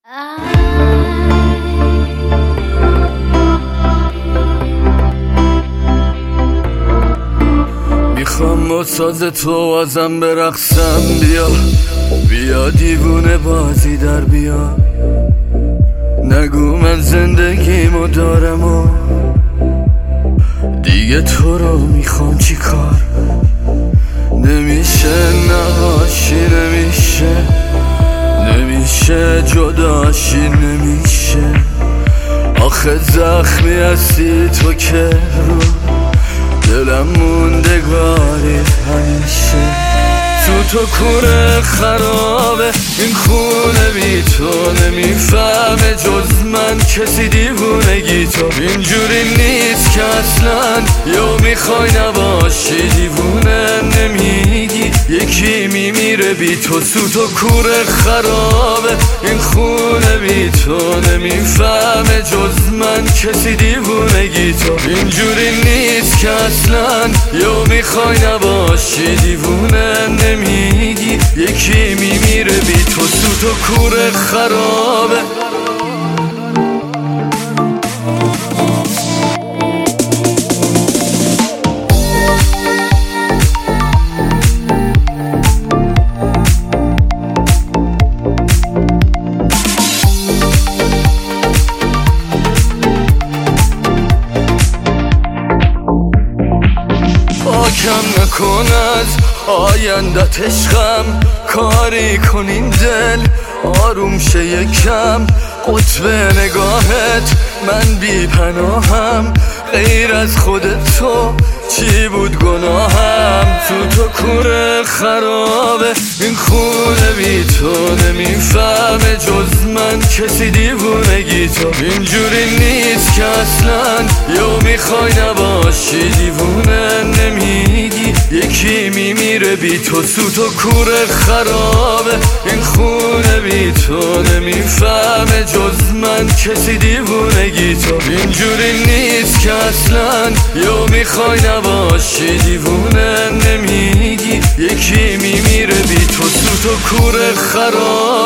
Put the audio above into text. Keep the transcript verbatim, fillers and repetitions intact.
میخوام با ساز تو ازم برقصم، بیا بیا دیوونه بازی در بیا. نگو من زندگیمو دارم و دیگه تو رو میخوام چی کار. نمیشه نهاشی، نمیشه نمیشه جداشی، نمیشه. آخه زخمی هستی تو که رو دلم موندگاری همیشه. تو تو کوره خرابه این خونه بی تو، نمیفهمه جز من کسی دیوونگی تو. اینجوری نیست که اصلا یا میخوای نباشی دیوونه نمیگی یکی میمیره بی تو. تو تو کوره خرابه این خونه بی تو، نمیفهمه جز من کسی دیوونگی تو. اینجوری نیست که اصلا یا میخوای نباشی دیوونه نمیگی یکی میمیره بی تو. تو تو کوره خرابه. پاکم نکن از آیندت عشقم، کاری کن این دل آروم شه یکم. قطب نگاهت من بی پناهم، غیر از خودت تو چی بود گناهم. تو تو کوره خرابه این خونه بی تو، نمیفهمه جز من کسی دیوونگی تو. اینجوری نیست که اصلا یا میخوای نباشی دیوونه نمیگی یکی میمیره بی تو. تو تو کوره خرابه این خونه بی تو، نمیفهمه جز من کسی دیوونگی تو. اینجوری نیست که اصلا یا میخوای نباشی دیوونه نمیگی یکی میمیره بی تو. تو تو کوره خرابه.